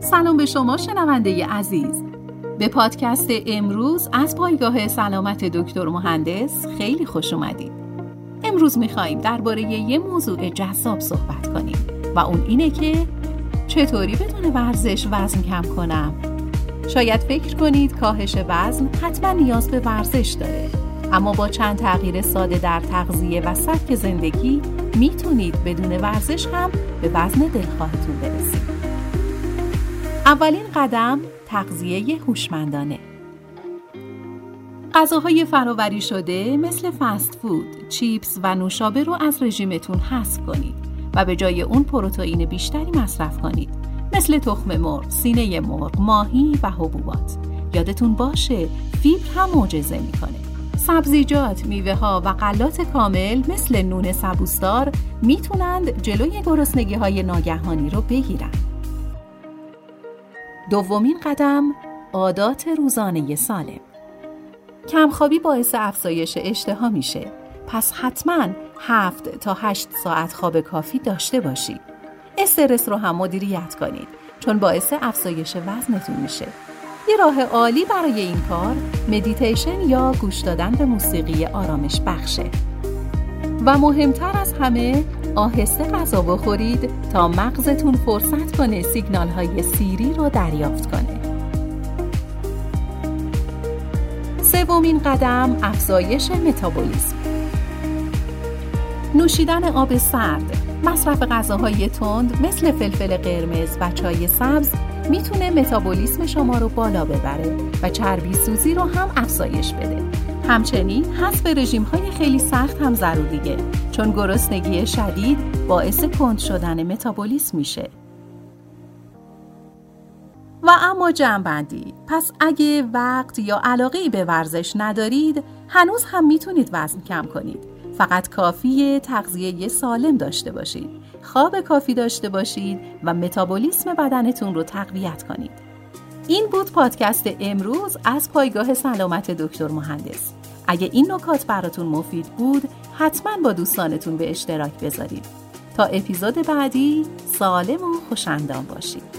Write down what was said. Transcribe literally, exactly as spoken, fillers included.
سلام به شما شنونده عزیز. به پادکست امروز از پایگاه سلامت دکتر مهندس خیلی خوش اومدید. امروز میخواییم درباره یه موضوع جذاب صحبت کنیم و اون اینه که چطوری بدون ورزش وزن کم کنم؟ شاید فکر کنید کاهش وزن حتما نیاز به ورزش داره، اما با چند تغییر ساده در تغذیه و سبک زندگی میتونید بدون ورزش هم به وزن دلخواهتون برسید. اولین قدم تغذیه هوشمندانه. غذاهای فراوری شده مثل فست فود، چیپس و نوشابه رو از رژیمتون حذف کنید و به جای اون پروتئین بیشتری مصرف کنید، مثل تخم مرغ، سینه مرغ، ماهی و حبوبات. یادتون باشه فیبر هم معجزه میکنه. سبزیجات، میوه ها و غلات کامل مثل نون سبوسدار میتونند جلوی گرسنگی های ناگهانی رو بگیرن. دومین قدم عادات روزانه سالم. کمخوابی باعث افزایش اشتها میشه، پس حتما هفت تا هشت ساعت خواب کافی داشته باشید. استرس رو هم مدیریت کنید چون باعث افزایش وزنتون میشه. یه راه عالی برای این کار مدیتیشن یا گوش دادن به موسیقی آرامش بخشه. و مهمتر از همه آهسته غذا بخورید تا مغزتون فرصت کنه سیگنال های سیری رو دریافت کنه. سومین قدم افزایش متابولیسم. نوشیدن آب سرد، مصرف غذاهای تند مثل فلفل قرمز و چای سبز میتونه متابولیسم شما رو بالا ببره و چربی سوزی رو هم افزایش بده. همچنین حذف رژیم‌های خیلی سخت هم ضروریه چون گرسنگی شدید باعث کند شدن متابولیسم میشه. و اما جمع‌بندی، پس اگه وقت یا علاقه‌ای به ورزش ندارید هنوز هم میتونید وزن کم کنید. فقط کافیه تغذیه سالم داشته باشید، خواب کافی داشته باشید و متابولیسم بدنتون رو تقویت کنید. این بود پادکست امروز از پایگاه سلامت دکتر مهندس. اگه این نکات براتون مفید بود حتما با دوستانتون به اشتراک بذارید. تا اپیزود بعدی سالم و خوش‌اندام باشید.